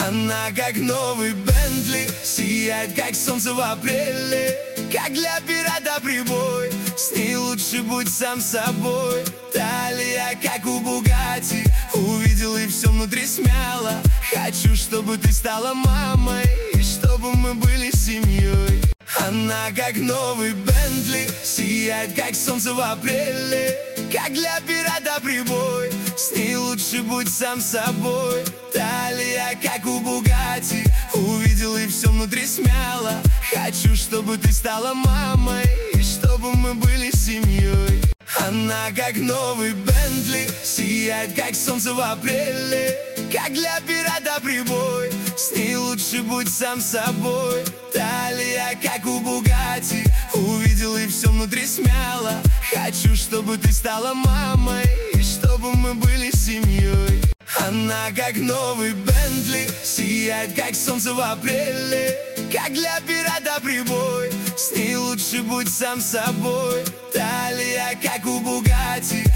Она как новый Бентли, сияет как солнце в апреле, как для пирата прибой. С ней лучше будь сам собой. Талия как у Бугатти, увидел и все внутри смяло. Хочу, чтобы ты стала мамой, и чтобы мы были семьей. Она как новый Бентли, сияет как солнце в апреле, как для пирата прибой. С ней лучше будь сам собой. Талия как у Бугатти, увидел и все внутри смяло. Хочу, чтобы ты стала мамой, и чтобы мы были семьей. Она как новый Бентли, сияет как солнце в апреле, как для пирата прибой. С ней лучше будь сам собой. Талия как у Бугатти, увидел и все внутри смяло. Хочу, чтобы ты стала мамой, и чтобы мы были семьей. Она как новый Бентли, сияет как солнце в апреле, как для пирата прибой. С ней лучше будь сам собой. Талия как у Бугатти,